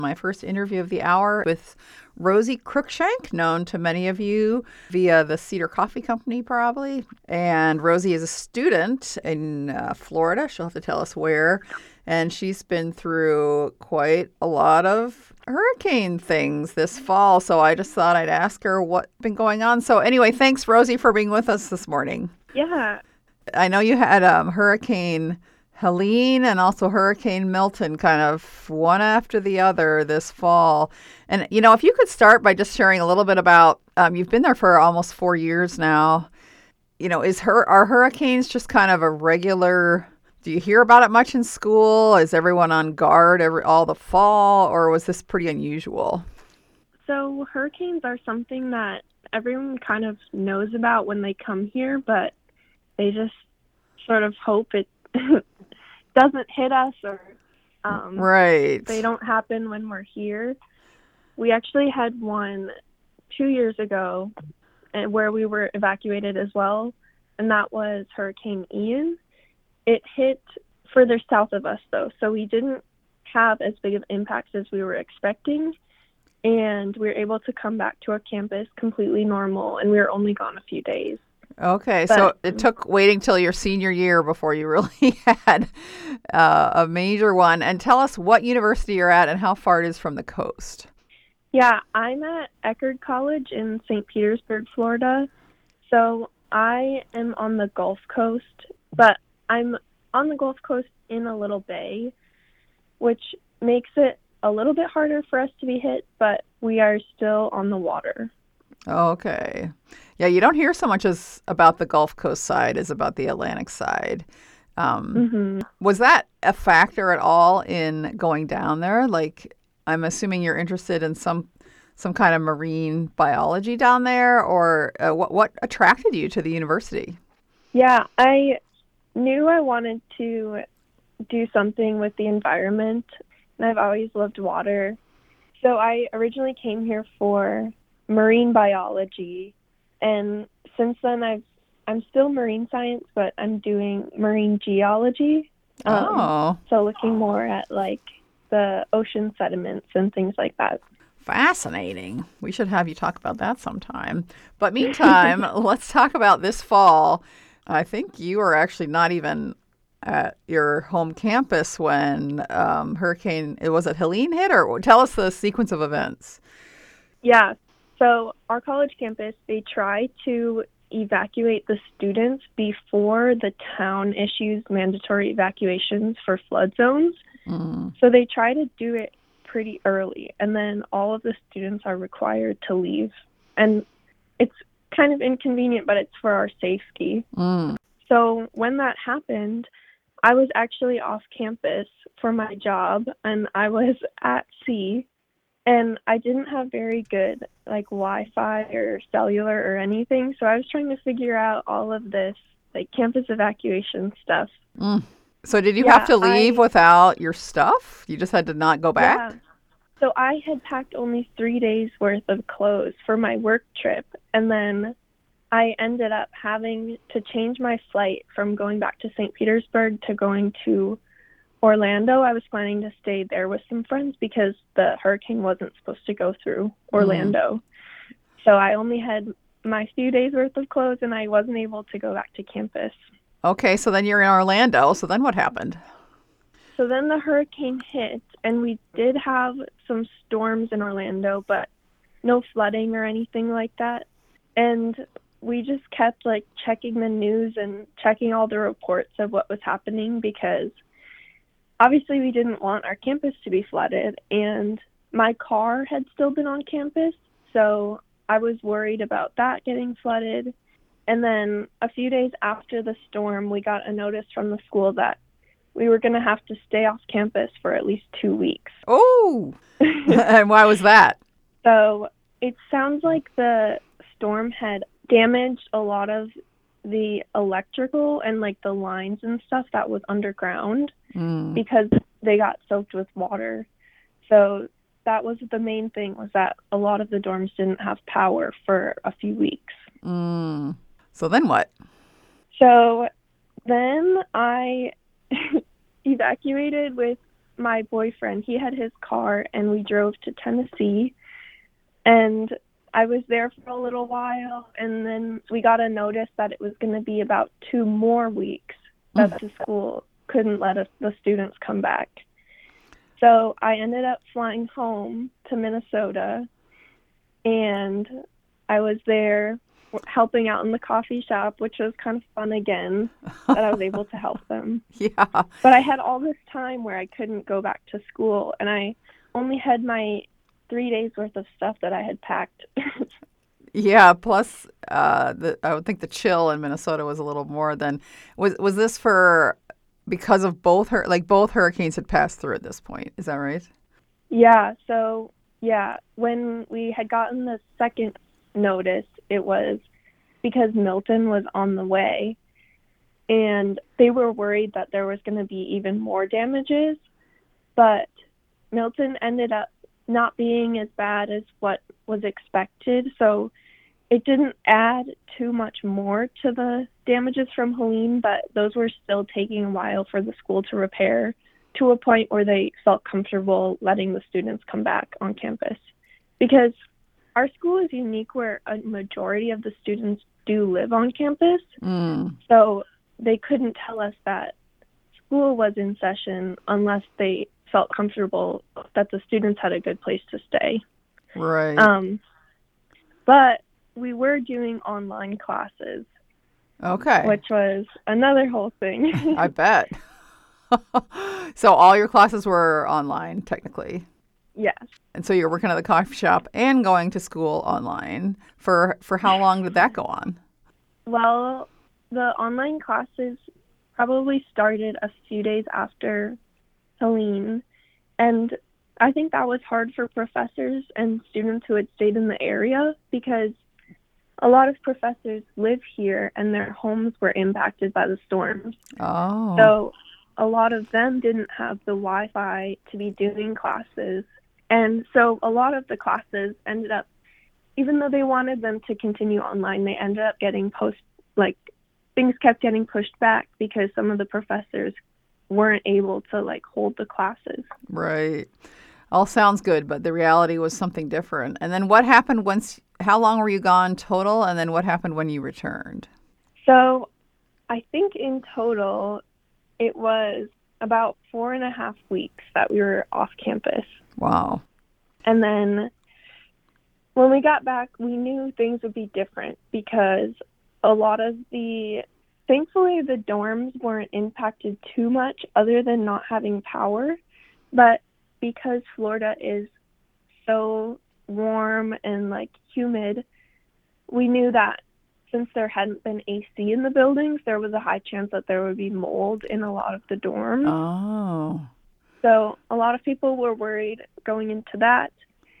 My first interview of the hour with Rosie Cruikshank, known to many of you via the Cedar Coffee Company, probably. And Rosie is a student in Florida. She'll have to tell us where. And she's been through quite a lot of hurricane things this fall. So I just thought I'd ask her what's been going on. So anyway, thanks, Rosie, for being with us this morning. Yeah. I know you had Hurricane Helene and also Hurricane Milton kind of one after the other this fall. And, if you could start by just sharing a little bit about, you've been there for almost 4 years now. Are hurricanes just kind of a regular, do you hear about it much in school? Is everyone on guard all the fall, or was this pretty unusual? So hurricanes are something that everyone kind of knows about when they come here, but they just sort of hope it doesn't hit us or right. they don't happen when we're here. We actually had one 2 years ago where we were evacuated as well, and that was Hurricane Ian. It hit further south of us, though, so we didn't have as big of impacts as we were expecting, and we were able to come back to our campus completely normal, and we were only gone a few days. Okay, so it took waiting till your senior year before you really had a major one. And tell us what university you're at and how far it is from the coast. Yeah, I'm at Eckerd College in St. Petersburg, Florida. So I am on the Gulf Coast, but I'm on the Gulf Coast in a little bay, which makes it a little bit harder for us to be hit, but we are still on the water. Okay. Yeah, you don't hear so much as about the Gulf Coast side as about the Atlantic side. Was that a factor at all in going down there? Like, I'm assuming you're interested in some kind of marine biology down there, or what attracted you to the university? Yeah, I knew I wanted to do something with the environment, and I've always loved water. So I originally came here for marine biology, and since then I'm still marine science, but I'm doing marine geology. So looking more at like the ocean sediments and things like that. Fascinating. We should have you talk about that sometime. But meantime, let's talk about this fall. I think you are actually not even at your home campus when was it Helene hit, or tell us the sequence of events. Yeah. So our college campus, they try to evacuate the students before the town issues mandatory evacuations for flood zones. So they try to do it pretty early, and then all of the students are required to leave. And it's kind of inconvenient, but it's for our safety. So when that happened, I was actually off campus for my job, and I was at sea. And I didn't have very good like Wi-Fi or cellular or anything. So I was trying to figure out all of this like campus evacuation stuff. So did you have to leave without your stuff? You just had to not go back? Yeah. So I had packed only 3 days worth of clothes for my work trip. And then I ended up having to change my flight from going back to St. Petersburg to going to Orlando. I was planning to stay there with some friends because the hurricane wasn't supposed to go through Orlando. So I only had my few days worth of clothes, and I wasn't able to go back to campus. Okay, so then you're in Orlando. So then what happened? So then the hurricane hit, and we did have some storms in Orlando, but no flooding or anything like that. And we just kept like checking the news and checking all the reports of what was happening because obviously, we didn't want our campus to be flooded, and my car had still been on campus, so I was worried about that getting flooded. And then a few days after the storm, we got a notice from the school that we were going to have to stay off campus for at least 2 weeks. Oh, and why was that? So it sounds like the storm had damaged a lot of the electrical and like the lines and stuff that was underground because they got soaked with water. So that was the main thing, was that a lot of the dorms didn't have power for a few weeks. So then what? So then I evacuated with my boyfriend, he had his car and we drove to Tennessee, and I was there for a little while, and then we got a notice that it was going to be about 2 more weeks that the school couldn't let the students come back. So I ended up flying home to Minnesota, and I was there helping out in the coffee shop, which was kind of fun again, that I was able to help them. Yeah. But I had all this time where I couldn't go back to school, and I only had my 3 days worth of stuff that I had packed. Yeah, plus I would think the chill in Minnesota was a little more than was this for because of both hurricanes had passed through at this point. Is that right? Yeah, so yeah, when we had gotten the second notice, it was because Milton was on the way, and they were worried that there was going to be even more damages, but Milton ended up not being as bad as what was expected, so it didn't add too much more to the damages from Helene, but those were still taking a while for the school to repair to a point where they felt comfortable letting the students come back on campus. Because our school is unique where a majority of the students do live on campus, so they couldn't tell us that school was in session unless they felt comfortable that the students had a good place to stay. Right. But we were doing online classes. Okay. Which was another whole thing. I bet. So all your classes were online, technically. Yes. And so you're working at the coffee shop and going to school online. For how long did that go on? Well, the online classes probably started a few days after Helene, and I think that was hard for professors and students who had stayed in the area because a lot of professors live here and their homes were impacted by the storms. Oh. So a lot of them didn't have the Wi-Fi to be doing classes. And so a lot of the classes ended up, even though they wanted them to continue online, they ended up getting things kept getting pushed back because some of the professors weren't able to hold the classes. Right. All sounds good, but the reality was something different. And then what happened how long were you gone total? And then what happened when you returned? So I think in total, it was about 4.5 weeks that we were off campus. Wow. And then when we got back, we knew things would be different because thankfully the dorms weren't impacted too much other than not having power. But because Florida is so warm and humid, we knew that since there hadn't been AC in the buildings, there was a high chance that there would be mold in a lot of the dorms. Oh. So a lot of people were worried going into that.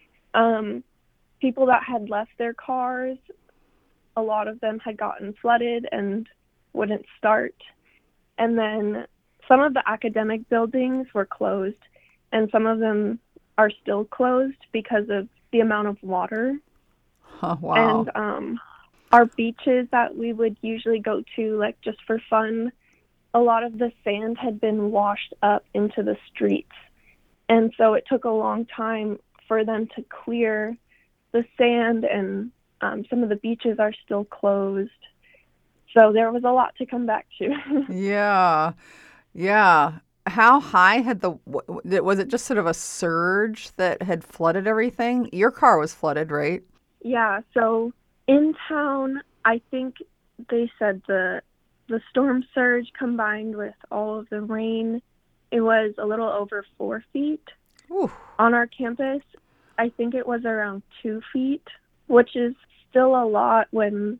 People that had left their cars, a lot of them had gotten flooded and wouldn't start. And then some of the academic buildings were closed, and some of them are still closed because of the amount of water. Oh, wow. And our beaches that we would usually go to, just for fun, a lot of the sand had been washed up into the streets. And so it took a long time for them to clear the sand, and some of the beaches are still closed. So there was a lot to come back to. Yeah. Yeah. How high was it just sort of a surge that had flooded everything? Your car was flooded, right? Yeah, so in town, I think they said the storm surge combined with all of the rain, it was a little over 4 feet. Ooh. On our campus. I think it was around 2 feet, which is still a lot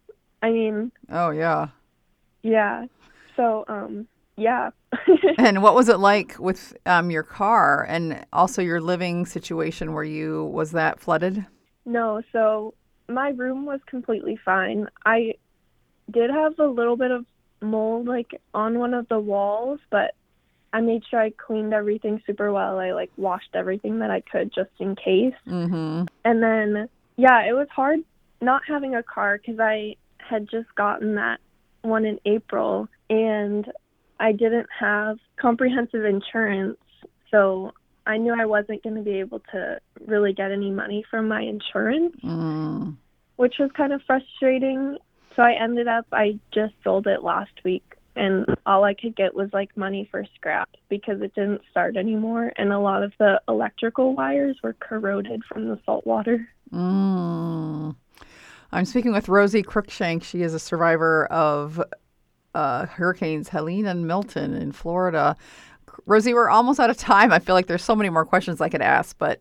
Oh, yeah. Yeah. So, yeah. And what was it like with your car and also your living situation was that flooded? No, so my room was completely fine. I did have a little bit of mold on one of the walls, but I made sure I cleaned everything super well. I washed everything that I could just in case. Mm-hmm. And then, yeah, it was hard not having a car because I had just gotten that one in April and I didn't have comprehensive insurance. So I knew I wasn't going to be able to really get any money from my insurance, which was kind of frustrating. So I just sold it last week, and all I could get was like money for scrap because it didn't start anymore. And a lot of the electrical wires were corroded from the salt water. I'm speaking with Rosie Cruikshank. She is a survivor of hurricanes Helene and Milton in Florida. Rosie, we're almost out of time. I feel like there's so many more questions I could ask, but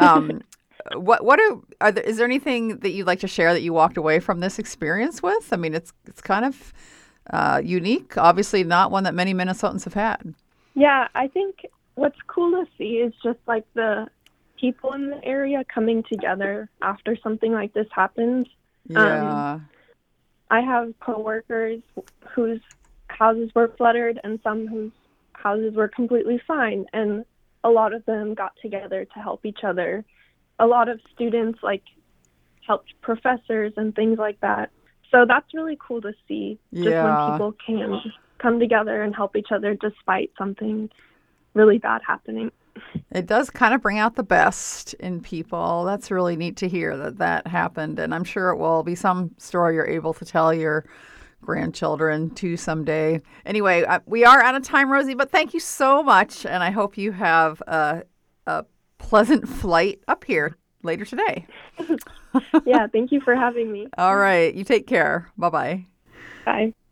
is there anything that you'd like to share that you walked away from this experience with? I mean, it's kind of unique. Obviously, not one that many Minnesotans have had. Yeah, I think what's cool to see is just like the people in the area coming together after something like this happens. Yeah. I have coworkers whose houses were flooded and some whose houses were completely fine, and a lot of them got together to help each other. A lot of students helped professors and things like that. So that's really cool to see, just when people can come together and help each other despite something really bad happening. It does kind of bring out the best in people. That's really neat to hear that happened. And I'm sure it will be some story you're able to tell your grandchildren too someday. Anyway, we are out of time, Rosie, but thank you so much. And I hope you have a pleasant flight up here later today. Yeah, thank you for having me. All right. You take care. Bye-bye. Bye.